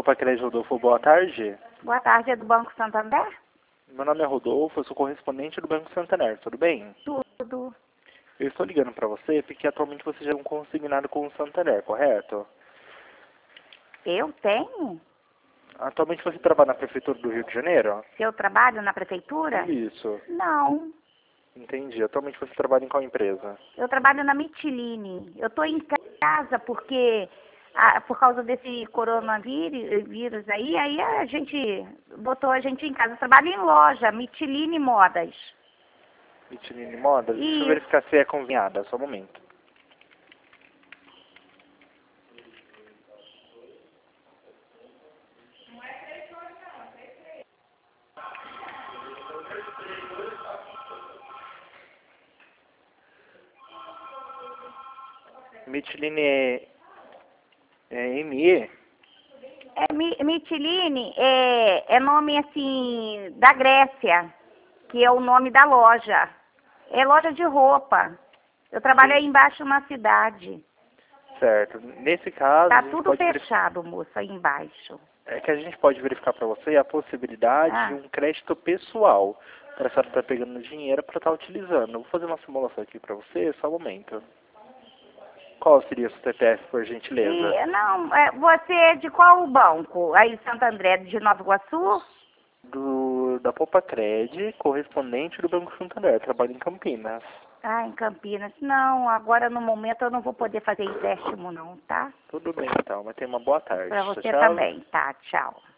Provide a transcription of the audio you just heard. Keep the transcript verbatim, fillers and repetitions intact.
Poupa Crédito Rodolfo, boa tarde. Boa tarde, é do Banco Santander? Meu nome é Rodolfo, eu sou correspondente do Banco Santander, tudo bem? Tudo. Eu estou ligando para você porque atualmente você já é um consignado com o Santander, correto? Eu tenho? Atualmente você trabalha na Prefeitura do Rio de Janeiro? Se eu trabalho na prefeitura? Isso, Não. entendi. Atualmente você trabalha em qual empresa? Eu trabalho na Mitiline. Eu estou em casa porque, ah, por causa desse coronavírus vírus aí, aí a gente botou a gente em casa. Eu trabalho em loja, Mitiline Modas. Mitiline Modas? Deixa eu Isso. verificar se é convinhada, só um momento. Mitiline é, é M E? É, Mi- Mitiline é, é nome assim da Grécia, que é o nome da loja. É loja de roupa. Eu trabalho Sim. aí embaixo na cidade. Certo. Nesse caso, Tá a gente tudo pode verificar. fechado, moço, aí embaixo. É que a gente pode verificar para você a possibilidade Ah, de um crédito pessoal para a senhora estar pegando dinheiro para estar utilizando. Eu vou fazer uma simulação aqui para você, só um momento. Qual seria o seu C P F, por gentileza? e, não, é, você é de qual banco? Aí Santo André de Nova Iguaçu? Do, da Poupa Cred, correspondente do Banco Santander. Trabalho em Campinas. Ah, em Campinas. Não, agora no momento eu não vou poder fazer empréstimo não, tá? Tudo bem então, mas tenha uma boa tarde. Pra Tchau, você tchau. também, tá? Tchau.